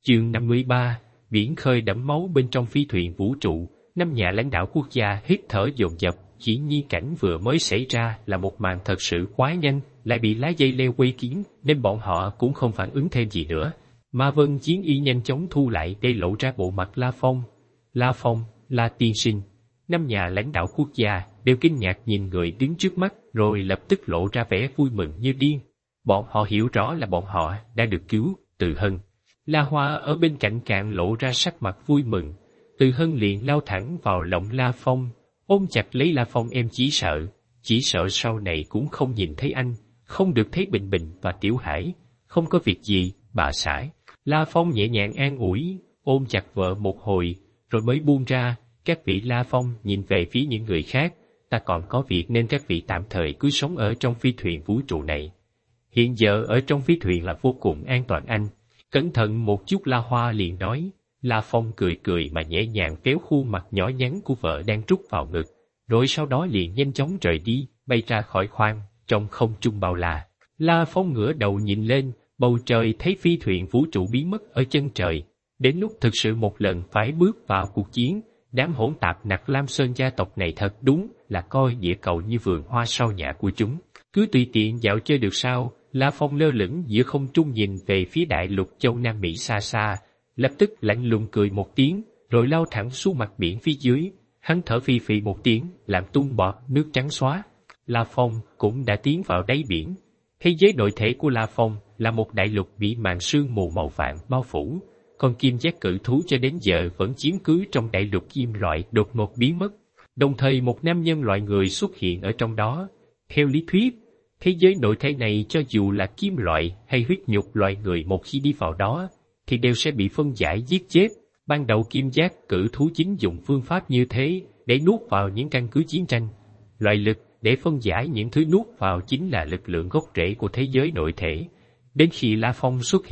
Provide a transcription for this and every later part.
Chương 53, biển khơi đẫm máu bên trong phi thuyền vũ trụ, 5 nhà lãnh đạo quốc gia hít thở dồn dập, chỉ nhi cảnh vừa mới xảy ra là một màn thật sự quá nhanh, lại bị lá dây leo quây kín, nên bọn họ cũng không phản ứng thêm gì nữa. Ma Vân Chiến Y nhanh chóng thu lại để lộ ra bộ mặt La Phong. La Phong, La tiên sinh. 5 nhà lãnh đạo quốc gia đều kinh ngạc nhìn người đứng trước mắt, rồi lập tức lộ ra vẻ vui mừng như điên. Bọn họ hiểu rõ là bọn họ đã được cứu. Từ Hân, La Hoa ở bên cạnh càng lộ ra sắc mặt vui mừng. Từ Hân liền lao thẳng vào lòng La Phong, ôm chặt lấy La Phong. Em chỉ sợ sau này cũng không nhìn thấy anh, không được thấy Bình Bình và Tiểu Hải. Không có việc gì, bà xã. La Phong nhẹ nhàng an ủi, ôm chặt vợ một hồi, rồi mới buông ra. Các vị, La Phong nhìn về phía những người khác, ta còn có việc nên các vị tạm thời cứ sống ở trong phi thuyền vũ trụ này. Hiện giờ ở trong phi thuyền là vô cùng an toàn anh. Cẩn thận một chút, La Hoa liền nói. La Phong cười cười mà nhẹ nhàng kéo khuôn mặt nhỏ nhắn của vợ đang trút vào ngực, rồi sau đó liền nhanh chóng rời đi, bay ra khỏi khoang, trong không trung bao la. La Phong ngửa đầu nhìn lên, bầu trời thấy phi thuyền vũ trụ biến mất ở chân trời. Đến lúc thực sự một lần phải bước vào cuộc chiến, đám hỗn tạp Nặc Lam Sơn gia tộc này thật đúng là coi địa cầu như vườn hoa sau nhà của chúng. Cứ tùy tiện dạo chơi được sao? La Phong lơ lửng giữa không trung nhìn về phía đại lục châu Nam Mỹ xa xa, lập tức lạnh lùng cười một tiếng, rồi lao thẳng xuống mặt biển phía dưới. Hắn thở phì phì một tiếng, làm tung bọt nước trắng xóa. La Phong cũng đã tiến vào đáy biển. Thế giới nội thể của La Phong là một đại lục bị màn sương mù màu vàng bao phủ. Con kim giác cự thú cho đến giờ vẫn chiếm cứ trong đại lục kim loại đột ngột biến mất. Đồng thời một nam nhân loại người xuất hiện ở trong đó. Theo lý thuyết, thế giới nội thể này cho dù là kim loại hay huyết nhục loài người một khi đi vào đó, thì đều sẽ bị phân giải giết chết. Ban đầu kim giác cự thú chính dùng phương pháp như thế để nuốt vào những căn cứ chiến tranh. Loại lực để phân giải những thứ nuốt vào chính là lực lượng gốc rễ của thế giới nội thể. Đến khi La Phong xuất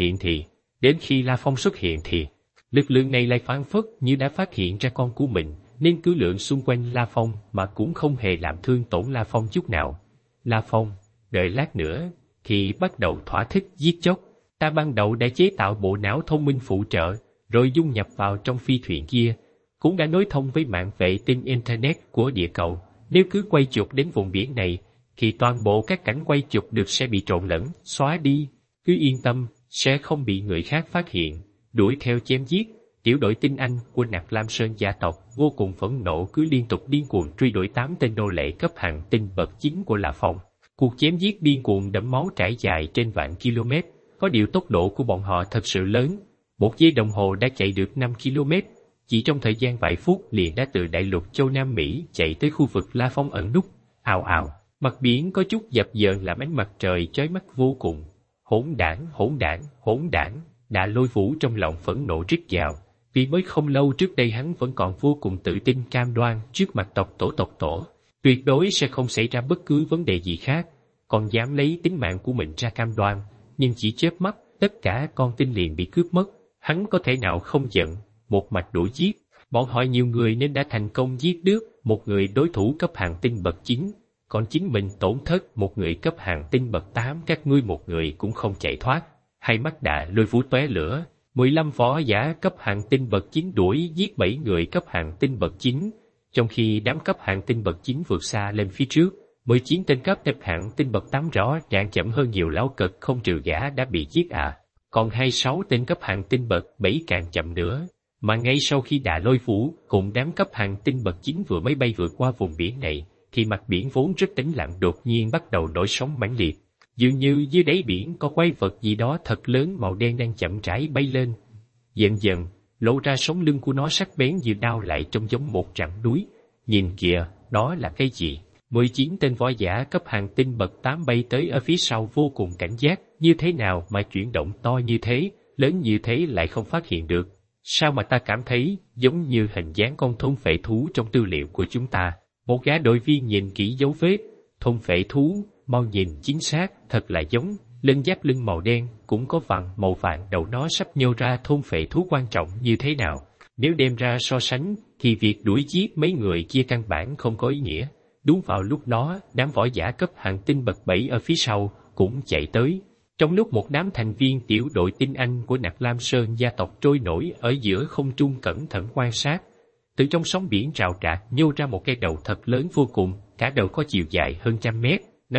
hiện thì, lực lượng này lại phảng phất như đã phát hiện ra con của mình, nên cứ lượn xung quanh La Phong mà cũng không hề làm thương tổn La Phong chút nào. La Phong, đợi lát nữa, thì bắt đầu thỏa thích giết chóc. Ta ban đầu đã chế tạo bộ não thông minh phụ trợ, rồi dung nhập vào trong phi thuyền kia, cũng đã nối thông với mạng vệ tinh Internet của địa cầu. Nếu cứ quay chụp đến vùng biển này, thì toàn bộ các cảnh quay chụp được sẽ bị trộn lẫn, xóa đi. Cứ yên tâm, sẽ không bị người khác phát hiện, đuổi theo chém giết. Tiểu đội tinh Anh của Nặc Lam Sơn gia tộc vô cùng phẫn nộ, cứ liên tục điên cuồng truy đuổi 8 tên nô lệ cấp hàng tinh bậc 9 của La Phong. Cuộc chém giết điên cuồng đẫm máu trải dài trên vạn km. Có điều tốc độ của bọn họ thật sự lớn, 1 giây đồng hồ đã chạy được 5 km. Chỉ trong thời gian vài phút liền đã từ đại lục châu Nam Mỹ chạy tới khu vực La Phong ẩn núp. Ào ào, mặt biển có chút dập dờn làm ánh mặt trời chói mắt vô cùng. Hỗn đảng, Đạ Lôi Vũ trong lòng phẫn nộ rít gào, vì mới không lâu trước đây hắn vẫn còn vô cùng tự tin cam đoan trước mặt tộc tổ, tuyệt đối sẽ không xảy ra bất cứ vấn đề gì khác, còn dám lấy tính mạng của mình ra cam đoan. Nhưng chỉ chớp mắt, tất cả con tin liền bị cướp mất. Hắn có thể nào không giận, một mạch đuổi giết. Bọn họ nhiều người nên đã thành công giết được một người đối thủ cấp hàng tinh bậc 9, còn chính mình tổn thất một người cấp hàng tinh bậc 8. Các ngươi một người cũng không chạy thoát. Hai mắt Đạ Lôi Vũ tóe lửa, 15 võ giả cấp hàng tinh bậc 9 đuổi giết 7 người cấp hàng tinh bậc 9, trong khi đám cấp hàng tinh bậc 9 vượt xa lên phía trước. 19 tên cấp hàng tinh bậc 8 rõ ràng chậm hơn nhiều lão cực, không trừ gã đã bị giết còn 26 tên cấp hàng tinh bậc 7 càng chậm nữa. Mà ngay sau khi Đạ Lôi Vũ cùng đám cấp hàng tinh bậc 9 vừa mới bay vượt qua vùng biển này, thì mặt biển vốn rất tĩnh lặng đột nhiên bắt đầu nổi sóng mãnh liệt. Dường như dưới đáy biển có quái vật gì đó thật lớn màu đen đang chậm rãi bay lên. Dần dần, lộ ra sống lưng của nó sắc bén như đao, lại trông giống một rặng núi. Nhìn kìa, đó là cái gì? 19 tên võ giả cấp hàng tinh bậc 8 bay tới ở phía sau vô cùng cảnh giác. Như thế nào mà chuyển động to như thế, lớn như thế lại không phát hiện được? Sao mà ta cảm thấy giống như hình dáng con thôn phệ thú trong tư liệu của chúng ta? Một gã đội viên nhìn kỹ dấu vết. Thôn phệ thú, mau nhìn chính xác, thật là giống. Lưng giáp lưng màu đen, cũng có vằn màu vàng đầu nó sắp nhô ra. Thôn phệ thú quan trọng như thế nào? Nếu đem ra so sánh, thì việc đuổi giết mấy người kia căn bản không có ý nghĩa. Đúng vào lúc đó, đám võ giả cấp hàng tinh bậc 7 ở phía sau cũng chạy tới. Trong lúc một đám thành viên tiểu đội tinh anh của Nạp Lam Sơn gia tộc trôi nổi ở giữa không trung cẩn thận quan sát, từ trong sóng biển rào rạc nhô ra một cái đầu thật lớn vô cùng, cả đầu có chiều dài hơn 100 mét. Nói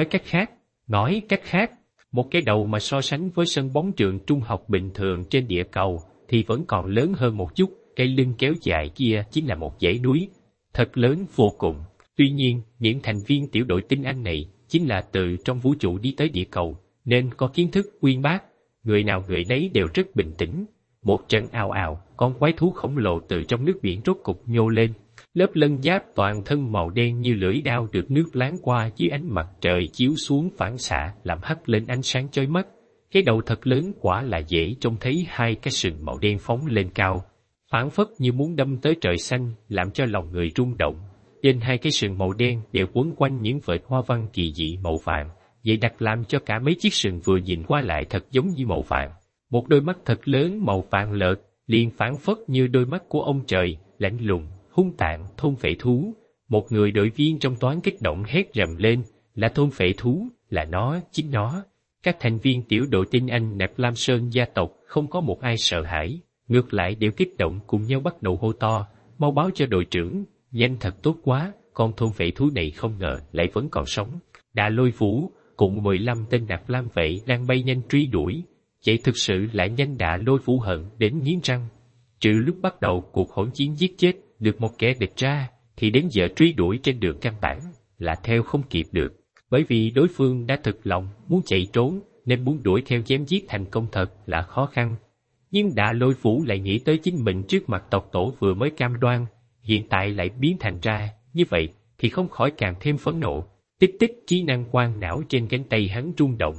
cách khác, một cái đầu mà so sánh với sân bóng trường trung học bình thường trên địa cầu thì vẫn còn lớn hơn một chút. Cái lưng kéo dài kia chính là một dãy núi, thật lớn vô cùng. Tuy nhiên, những thành viên tiểu đội tinh anh này chính là từ trong vũ trụ đi tới địa cầu, nên có kiến thức uyên bác, người nào người nấy đều rất bình tĩnh. Một trận ào ào, con quái thú khổng lồ từ trong nước biển rốt cục nhô lên. Lớp lân giáp toàn thân màu đen như lưỡi đao được nước láng qua dưới ánh mặt trời chiếu xuống phản xạ làm hắt lên ánh sáng chói mắt. Cái đầu thật lớn quả là dễ trông thấy hai cái sừng màu đen phóng lên cao, phảng phất như muốn đâm tới trời xanh, làm cho lòng người rung động. Trên hai cái sừng màu đen đều quấn quanh những vệt hoa văn kỳ dị màu vàng, vậy đặc làm cho cả mấy chiếc sừng vừa nhìn qua lại thật giống như màu vàng. Một đôi mắt thật lớn màu vàng lợt, liền phảng phất như đôi mắt của ông trời, lạnh lùng, hung tàn, thôn phệ thú. Một người đội viên trong toán kích động hét rầm lên, là thôn phệ thú, là nó, chính nó. Các thành viên tiểu đội tinh anh Nạp Lam Sơn gia tộc không có một ai sợ hãi, ngược lại đều kích động cùng nhau bắt đầu hô to, mau báo cho đội trưởng, nhanh thật tốt quá, con thôn phệ thú này không ngờ lại vẫn còn sống. Đà Lôi Vũ cùng 15 tên Nạp Lam vệ đang bay nhanh truy đuổi, chạy thực sự lại nhanh. Đà Lôi Vũ hận đến nghiến răng. Trừ lúc bắt đầu cuộc hỗn chiến giết chết được một kẻ địch ra, thì đến giờ truy đuổi trên đường căn bản là theo không kịp được, bởi vì đối phương đã thực lòng muốn chạy trốn, nên muốn đuổi theo chém giết thành công thật là khó khăn. Nhưng Đà Lôi Vũ lại nghĩ tới chính mình trước mặt tộc tổ vừa mới cam đoan, hiện tại lại biến thành ra như vậy thì không khỏi càng thêm phẫn nộ. Tích tích trí năng quang não trên cánh tay hắn rung động.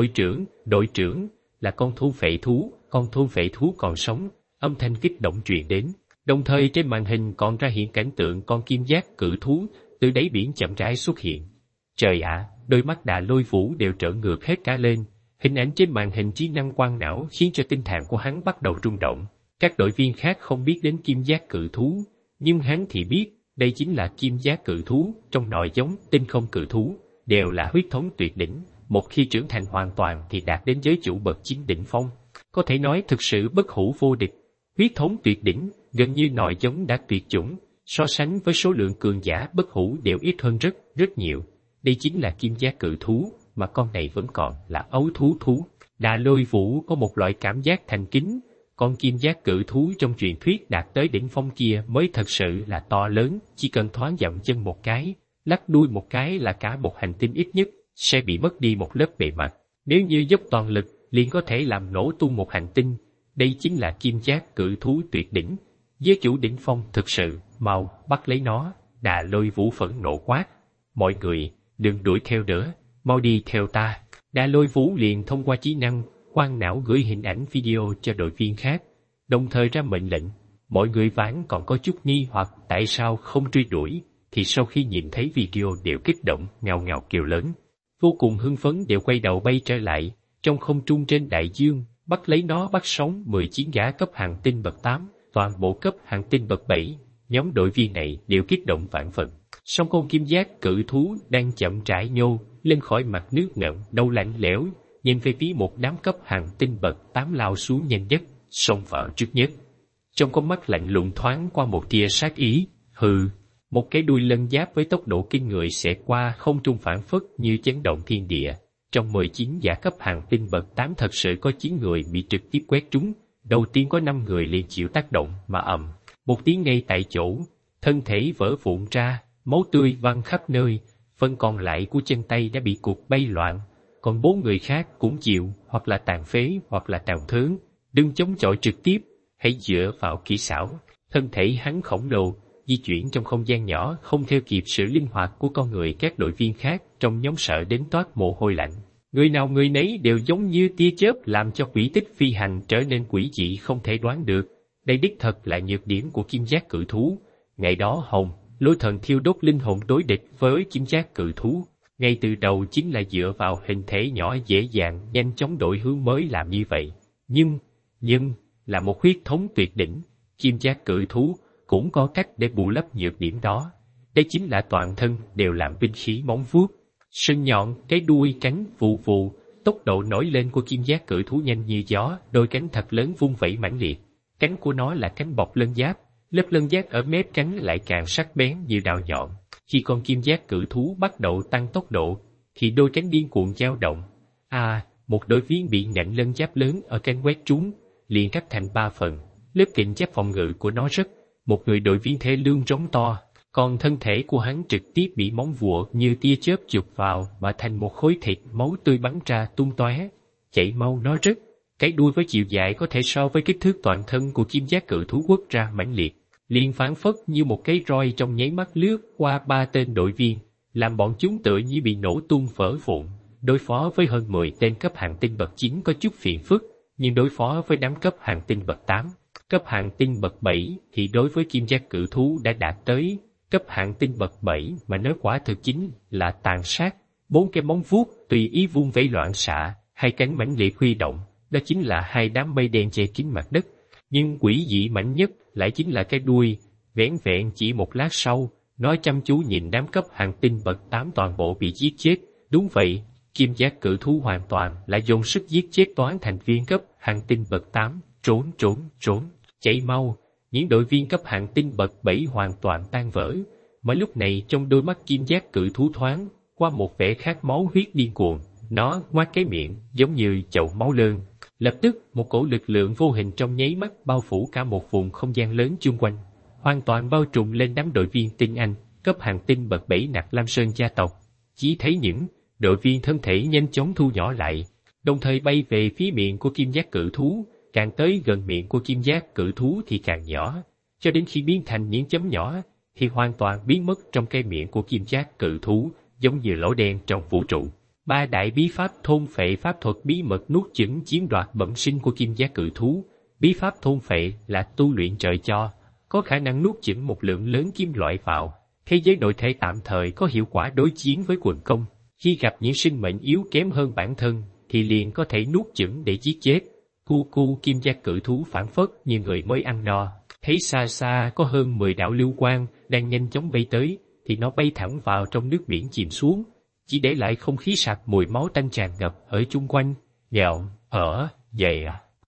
Đội trưởng, là con thôn phệ thú còn sống. Âm thanh kích động truyền đến, đồng thời trên màn hình còn ra hiện cảnh tượng con kim giác cự thú từ đáy biển chậm rãi xuất hiện. Trời ạ, đôi mắt Đà Lôi Vũ đều trợn ngược hết cả lên. Hình ảnh trên màn hình trí năng quang não khiến cho tinh thần của hắn bắt đầu rung động. Các đội viên khác không biết đến kim giác cự thú, nhưng hắn thì biết đây chính là kim giác cự thú trong nòi giống tinh không cự thú, đều là huyết thống tuyệt đỉnh. Một khi trưởng thành hoàn toàn thì đạt đến giới chủ bậc 9 đỉnh phong, có thể nói thực sự bất hủ vô địch. Huyết thống tuyệt đỉnh, gần như nòi giống đã tuyệt chủng, so sánh với số lượng cường giả bất hủ đều ít hơn rất nhiều. Đây chính là kim giác cự thú, mà con này vẫn còn là ấu thú. Đà Lôi Vũ có một loại cảm giác thành kính, con kim giác cự thú trong truyền thuyết đạt tới đỉnh phong kia mới thật sự là to lớn, chỉ cần thoáng dậm chân một cái, lắc đuôi một cái là cả một hành tinh ít nhất sẽ bị mất đi một lớp bề mặt. Nếu như dốc toàn lực, liền có thể làm nổ tung một hành tinh. Đây chính là kim giác cự thú tuyệt đỉnh. Giới chủ đỉnh phong thực sự, mau bắt lấy nó. Đà Lôi Vũ phẫn nộ quát. Mọi người, đừng đuổi theo nữa, mau đi theo ta. Đà Lôi Vũ liền thông qua trí năng quang não gửi hình ảnh video cho đội viên khác, đồng thời ra mệnh lệnh. Mọi người vốn còn có chút nghi hoặc tại sao không truy đuổi, thì sau khi nhìn thấy video đều kích động ngào ngào kêu lớn, vô cùng hưng phấn đều quay đầu bay trở lại. Trong không trung trên đại dương, bắt lấy nó bắt sống 10 chiến gã cấp hành tinh bậc 8, toàn bộ cấp hành tinh bậc 7. Nhóm đội viên này đều kích động vạn phần. Song con kim giác cự thú đang chậm rãi nhô lên khỏi mặt nước ngậm, đầu lạnh lẽo, nhìn về phía một đám cấp hành tinh bậc 8 lao xuống nhanh nhất, xông vào trước nhất. Trong con mắt lạnh lùng thoáng qua một tia sát ý. Hừ, một cái đuôi lân giáp với tốc độ kinh người xẹt qua không trung phảng phất như chấn động thiên địa. Trong 19 giả cấp hành tinh bậc 8 thật sự có 9 người bị trực tiếp quét trúng. Đầu tiên có 5 người liền chịu tác động mà ầm một tiếng ngay tại chỗ, thân thể vỡ vụn ra, máu tươi văng khắp nơi. Phần còn lại của chân tay đã bị cuộc bay loạn, còn 4 người khác cũng chịu hoặc là tàn phế hoặc là tàn thớn. Đừng chống chọi trực tiếp, hãy dựa vào kỹ xảo. Thân thể hắn khổng lồ, di chuyển trong không gian nhỏ không theo kịp sự linh hoạt của con người. Các đội viên khác trong nhóm sợ đến toát mồ hôi lạnh. Người nào người nấy đều giống như tia chớp, làm cho quỹ tích phi hành trở nên quỷ dị không thể đoán được. Đây đích thật là nhược điểm của kim giác cự thú. Ngày đó Hồng Lôi Thần thiêu đốt linh hồn đối địch với kim giác cự thú, ngay từ đầu chính là dựa vào hình thể nhỏ dễ dàng nhanh chóng đổi hướng mới làm như vậy. Nhưng là một huyết thống tuyệt đỉnh, kim giác cự thú cũng có cách để bù lấp nhược điểm đó. Đây chính là toàn thân đều làm binh khí móng vuốt, sừng nhọn, cái đuôi cánh vù vù, Tốc độ nổi lên của kim giác cự thú nhanh như gió, đôi cánh thật lớn vung vẩy mãnh liệt. Cánh của nó là cánh bọc lân giáp, lớp lân giáp ở mép cánh lại càng sắc bén như đao nhọn. Khi con kim giác cự thú bắt đầu tăng tốc độ, thì đôi cánh điên cuồng dao động. Một đội viên bị nhện lân giáp lớn ở cánh quét trúng, liền cắt thành 3 phần. Lớp kình giáp phòng ngự của nó rất, một người đội viên thê lương rống to, còn thân thể của hắn trực tiếp bị móng vuốt như tia chớp chụp vào mà thành một khối thịt, máu tươi bắn ra tung tóe. Chạy mau nó rất, cái đuôi với chiều dài có thể so với kích thước toàn thân của kim giác cự thú quất ra mãnh liệt, liền phảng phất như một cái roi trong nháy mắt lướt qua 3 tên đội viên, làm bọn chúng tựa như bị nổ tung vỡ vụn. Đối phó với hơn 10 tên cấp hàng tinh bậc 9 có chút phiền phức, nhưng đối phó với đám cấp hàng tinh bậc 8, cấp hàng tinh bậc 7 thì đối với kim giác cự thú đã đạt tới cấp hàng tinh bậc 7 mà nói quả thực chính là tàn sát. 4 cái móng vuốt tùy ý vung vẩy loạn xạ, 2 cánh mãnh liệt huy động, đó chính là 2 đám mây đen che kín mặt đất. Nhưng quỷ dị mạnh nhất lại chính là cái đuôi, vẻn vẹn chỉ một lát sau, nó chăm chú nhìn đám cấp hàng tinh bậc 8 toàn bộ bị giết chết. Đúng vậy, kim giác cự thú hoàn toàn là dồn sức giết chết toán thành viên cấp hàng tinh bậc 8, trốn, chạy mau. Những đội viên cấp hàng tinh bậc 7 hoàn toàn tan vỡ, mà lúc này trong đôi mắt kim giác cự thú thoáng qua một vẻ khát máu huyết điên cuồng. Nó ngoác cái miệng giống như chậu máu lơn. Lập tức một cổ lực lượng vô hình trong nháy mắt bao phủ cả một vùng không gian lớn chung quanh, hoàn toàn bao trùm lên đám đội viên tinh anh cấp hàng tinh bậc 7 Nặc Lam Sơn gia tộc. Chỉ thấy những đội viên thân thể nhanh chóng thu nhỏ lại, đồng thời bay về phía miệng của kim giác cự thú. Càng tới gần miệng của kim giác cự thú thì càng nhỏ, cho đến khi biến thành những chấm nhỏ thì hoàn toàn biến mất trong cái miệng của kim giác cự thú, giống như lỗ đen trong vũ trụ. 3 đại bí pháp thôn phệ pháp thuật bí mật nuốt chửng chiếm đoạt bẩm sinh của kim giác cự thú. Bí pháp thôn phệ là tu luyện trời cho, có khả năng nuốt chửng một lượng lớn kim loại vào. Thế giới nội thể tạm thời có hiệu quả đối chiến với quần công. Khi gặp những sinh mệnh yếu kém hơn bản thân thì liền có thể nuốt chửng để giết chết. Kim giác cự thú phản phất như người mới ăn no, thấy xa xa có hơn 10 đạo lưu quang đang nhanh chóng bay tới, thì nó bay thẳng vào trong nước biển chìm xuống, chỉ để lại không khí sặc mùi máu tanh tràn ngập ở chung quanh. Vậy à?